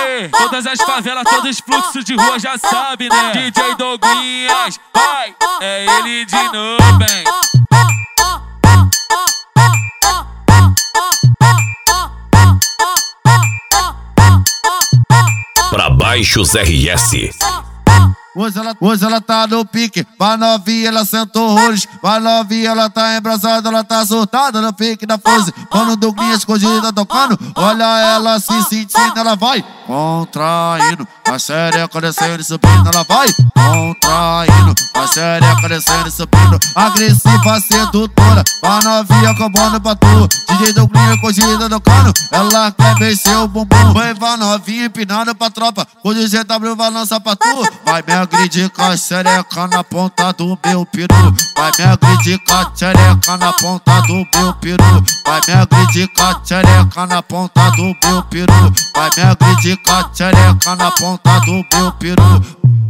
Todas as favelas, todos os fluxos de rua já sabe, né? DJ Douglinhas, vai, é ele de novo, bem. Pra Baixos RS. Hoje ela tá no pique, vai novinha, ela sentou horrores. Vai novinha, ela tá embrasada, ela tá surtada no pique da Fose. Quando o Douglinhas escondida tocando, olha ela se sentindo, ela vai contraindo, a xereca descendo e subindo, ela vai contraindo, a xereca descendo e subindo. Agressiva, sedutora, vai novinha combando pra tu. DJ Douglinhas escondida tocando, ela quer vencer o bumbum. Vai novinha empinando pra tropa, quando o GW vai lançar pra tu. Vai me agredir com a xereca na ponta do meu peru. Vai me agredir com a xereca na ponta do meu peru. Vai me agredir com a xereca na ponta do meu peru. Vai me agredir com a xereca na ponta do meu peru.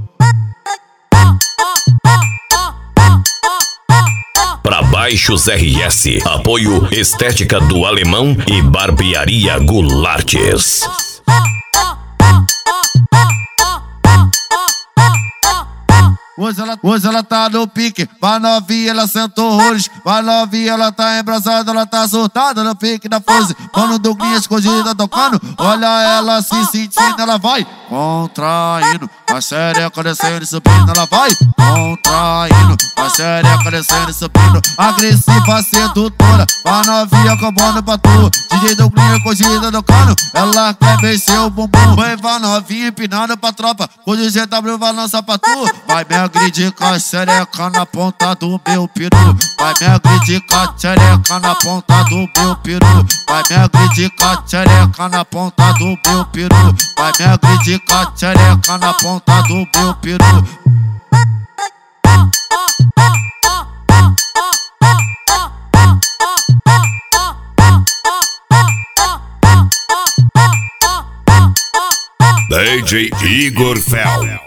Pra Baixos RS, apoio Estética do Alemão e Barbearia Goulartes. Hoje ela tá no pique, vai novinha, ela sentou horrores. Vai novinha, ela tá embrasada, ela tá surtada no pique da Fose. Quando o Douglinhas escondida tocando, olha ela se sentindo, ela vai contraindo, a xereca descendo e subindo, ela vai contraindo, a xereca descendo e subindo. Agressiva, sedutora, vai novinha combando pra tu. DJ Douglinhas escondida tocando, ela quer vencer o bumbum. Vai novinha empinando pra tropa, quando o GW vai lançar pra tu. Vai me agredir com a xereca na ponta do meu peru. Vai me agredir com a xereca na ponta do meu peru. Vai me agredir com a xereca na ponta do meu peru. Vai me agredir com a xereca na ponta do meu peru. DJ Igor Fel.